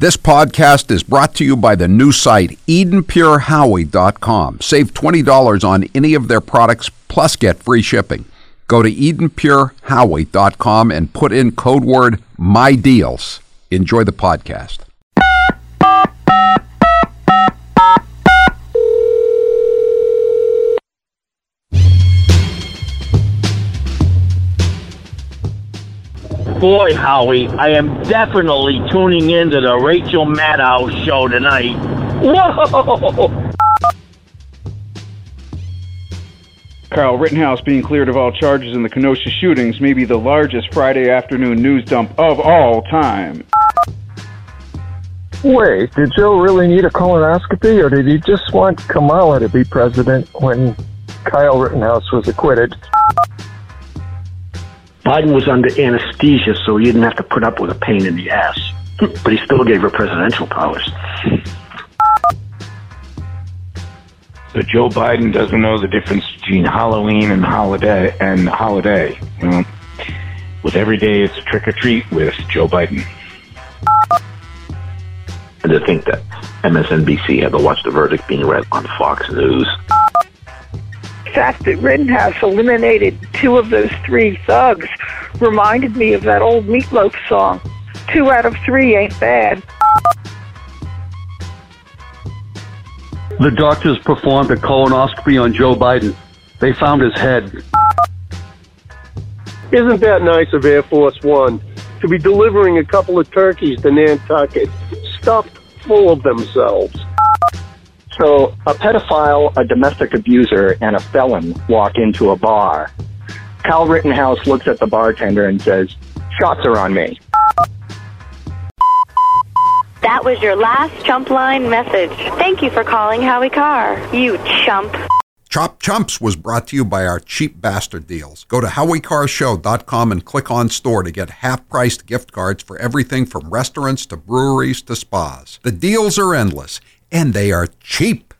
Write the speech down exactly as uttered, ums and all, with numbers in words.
This podcast is brought to you by the new site Eden Pure Howie dot com. Save twenty dollars on any of their products, plus get free shipping. Go to Eden Pure Howie dot com and put in code word MyDeals. Enjoy the podcast. Boy, Howie, I am definitely tuning into the Rachel Maddow show tonight. Whoa! Kyle Rittenhouse being cleared of all charges in the Kenosha shootings may be the largest Friday afternoon news dump of all time. Wait, did Joe really need a colonoscopy, or did he just want Kamala to be president when Kyle Rittenhouse was acquitted? Biden was under anesthesia, so he didn't have to put up with a pain in the ass. But he still gave her presidential powers. So Joe Biden doesn't know the difference between Halloween and holiday and holiday. Well, with every day it's a trick or treat with Joe Biden. And to think that M S N B C had to watch the verdict being read on Fox News. The fact that Rittenhouse eliminated two of those three thugs reminded me of that old Meatloaf song. Two out of three ain't bad. The doctors performed a colonoscopy on Joe Biden. They found his head. Isn't that nice of Air Force One to be delivering a couple of turkeys to Nantucket, stuffed full of themselves? So a pedophile, a domestic abuser, and a felon walk into a bar. Kyle Rittenhouse looks at the bartender and says, "Shots are on me." That was your last Chump Line message. Thank you for calling Howie Carr, you chump. Chop Chumps was brought to you by our cheap bastard deals. Go to Howie Carr Show dot com and click on store to get half-priced gift cards for everything from restaurants to breweries to spas. The deals are endless, and they are cheap.